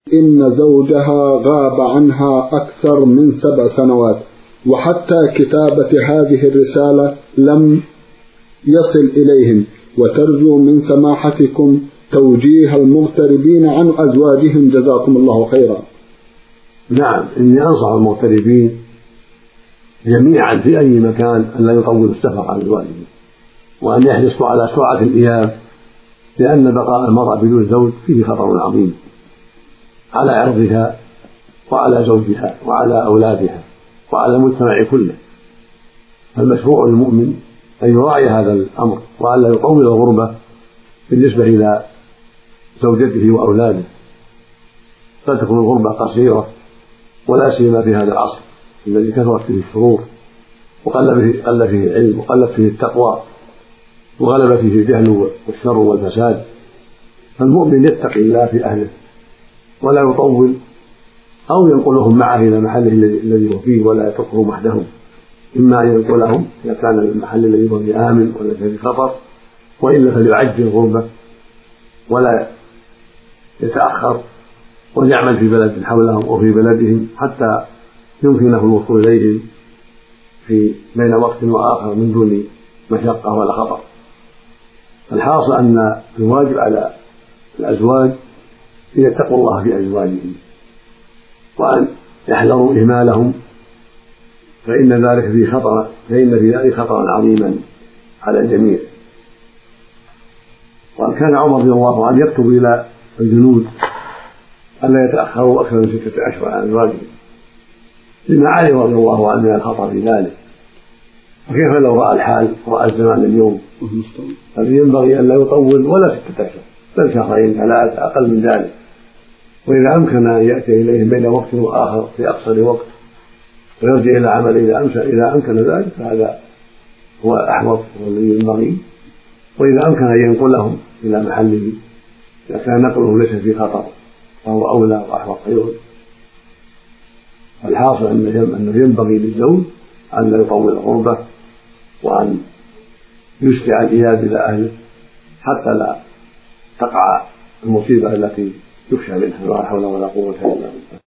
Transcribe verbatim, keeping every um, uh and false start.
إن زوجها غاب عنها أكثر من سبع سنوات، وحتى كتابة هذه الرسالة لم يصل إليهم، وترجو من سماحتكم توجيه المغتربين عن أزواجهم جزاكم الله خيرا. نعم، إني أنصح المغتربين جميعا في أي مكان أن لا يطول السفر عن أزواجهم، وأن يحرصوا على سرعة الإياب، لأن بقاء المرأة بدون زوج فيه خطر عظيم على عرضها وعلى زوجها وعلى أولادها وعلى المجتمع كله. فالمشروع للمؤمن أن يراعي هذا الأمر، وأن لا يطول الغربة بالنسبة إلى زوجته وأولاده، قد تكون الغربة قصيرة، ولا سيما في هذا العصر الذي كثرت فيه الشرور وقل فيه, قل فيه العلم وقلت فيه التقوى وغلب فيه الجهل والشر والفساد. فالمؤمن يتقي الله في أهله ولا يطول، أو ينقلهم معه إلى محله الذي هو فيه ولا يتركهم وحدهم، إما أن ينقلهم إذا كان المحل الذي هو فيه آمن وليس فيه خطر، وإلا فليعجل الغربة ولا يتأخر، ويعمل في بلد حولهم أو في بلدهم حتى يمكنه الوصول إليهم في بين وقت وآخر من دون مشقة ولا خطر. الحاصل أن الواجب على الأزواج أن يتقوا الله في أزواجهم، وأن يحذروا إهمالهم، فإن ذلك فيه خطر فإن في ذلك خطرا عظيما على الجميع. وأن كان عمر رضي الله عنه يكتب إلى الجنود ألا يتأخروا أكثر من ستة أشهر عن أزواجهم، لما علم رضي الله عنه من الخطر في ذلك. وكيف لو رأى الحال رأى الزمان اليوم، فينبغي أن لا يطول ولا ستة أشهر بل شهرين ثلاثة أقل من ذلك، وإذا أمكن أن يأتي إليهم بين وقت وآخر في أقصر وقت ويرجع إلى عمل إذا أمكن ذلك فهذا هو الأحوط والذي ينبغي. وإذا أمكن أن ينقلهم إلى محله إذا كان نقله ليس في خطر فهو أولى وأحوط أيضا. الحاصل أنه ينبغي للزوج أن لا يطول الغربة، وأن يسرع الإياب إلى أهله حتى لا تقع المصيبة التي يخشى منها. لا حول ولا قوة إلا بالله.